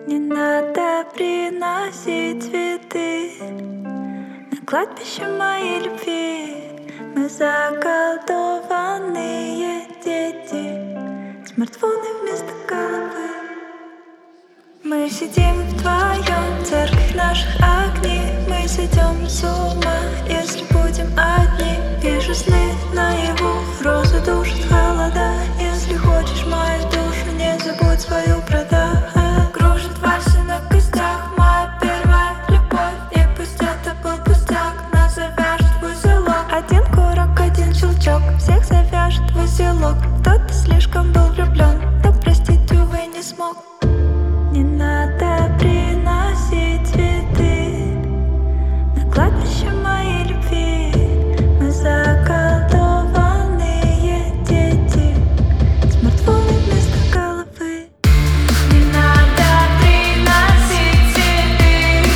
Не надо приносить цветы на кладбище моей любви. Мы заколдованные дети, смартфоны вместо головы. Мы сидим вдвоем, церковь наших огней. Мы сойдем с ума, если будем одни. Вижу сны наяву, розы душат холода. Если хочешь мою душу, не забудь свою продать. Кружит вальсы на костях, моя первая любовь. И пусть это был пустяк, нас завяжет в узелок. Один курок, один щелчок, всех завяжет в узелок. Кто-то слишком был влюблен, но простить, увы, не смог. Не надо приносить цветы на кладбище моей любви. Мы заколдованные дети, смартфоны вместо головы. Не надо приносить цветы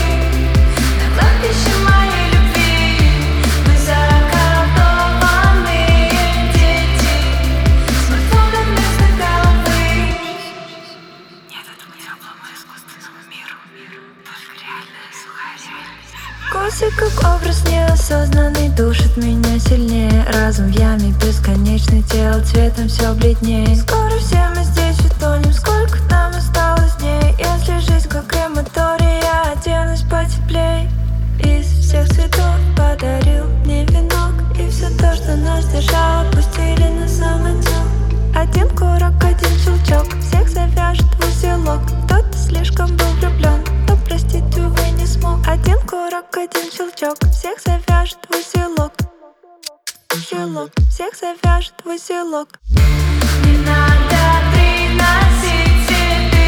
на кладбище моей любви. Мы заколдованные дети, смартфоны вместо головы. Нет, это не облома искусственному миру, только реальная сухая реальность. Косы как образ неосознанный душит меня сильнее. Разум в яме бесконечный, тело цветом все бледнее. Скоро все мы здесь утонем, сколько нам осталось дней. Если жизнь как крематорий, я оденусь потеплей. Из всех цветов подарил мне венок, и все то, что нас держало, пустили на самотек. Один курок, один щелчок, всех завяжет в узелок. Кто-то слишком был влюблен, но простить, увы, не смог. Один курок, один щелчок, всех завяжет в узелок. Узелок, всех завяжет в узелок. Не надо приносить цветы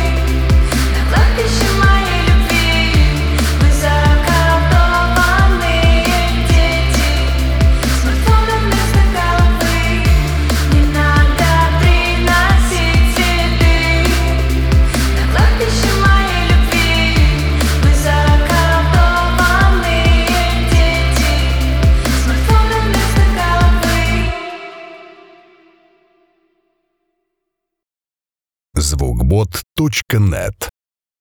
на кладбище моей любви. Мы заколдованные дети, смартфоны вместо головы. Не надо приносить цветы на кладбище моей любви. Мы заколдованные дети, смартфоны вместо головы. Звукбот.нет